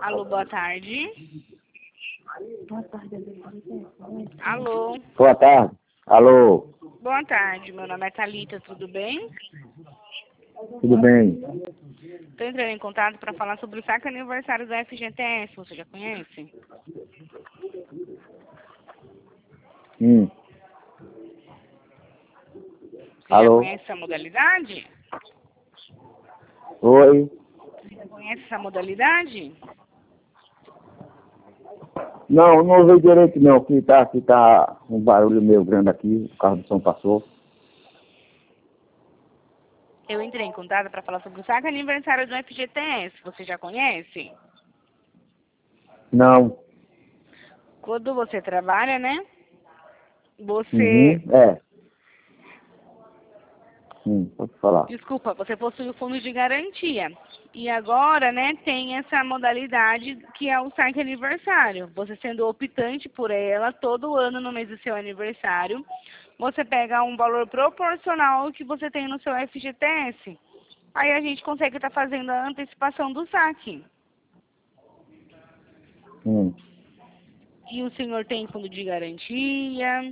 Alô, boa tarde. Alô. Boa tarde. Alô. Boa tarde, meu nome é Thalita, tudo bem? Tudo bem? Estou entrando em contato para falar sobre o saque aniversário da FGTS, você já conhece? Hum. Você já Alô. conhece essa modalidade? Oi. Você já conhece essa modalidade? Não, não ouvi direito não, que tá um barulho meio grande aqui, o carro do som passou. Eu entrei em contato para falar sobre o saque aniversário do FGTS, você já conhece? Não. Quando você trabalha, né? Você... Uhum. É. Pode falar. Desculpa, você possui o fundo de garantia. E agora, né, tem essa modalidade que é o saque aniversário. Você sendo optante por ela, todo ano no mês do seu aniversário, você pega um valor proporcional ao que você tem no seu FGTS. Aí a gente consegue estar fazendo a antecipação do saque. E o senhor tem fundo de garantia?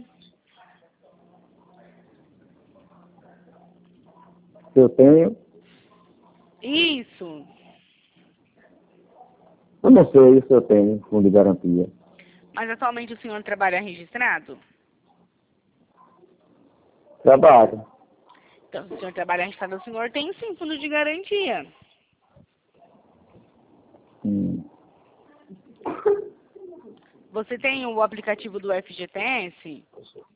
Eu tenho. Isso. Eu não sei se eu tenho fundo de garantia. Mas atualmente o senhor trabalha registrado? Trabalho. Então, se o senhor trabalha registrado, o senhor tem sim fundo de garantia. Você tem o aplicativo do FGTS?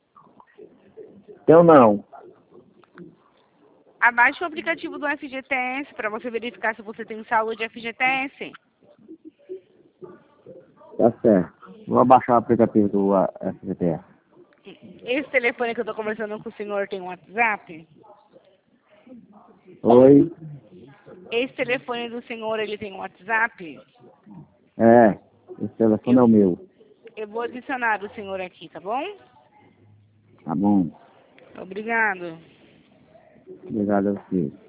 Eu não. Abaixe o aplicativo do FGTS para você verificar se você tem saldo de FGTS. Tá certo. Vou abaixar o aplicativo do FGTS. Esse telefone que eu estou conversando com o senhor tem um WhatsApp? Oi? Esse telefone do senhor, ele tem um WhatsApp? É. Esse telefone é o meu. Eu vou adicionar o senhor aqui, tá bom? Tá bom. Obrigado. Obrigado a você.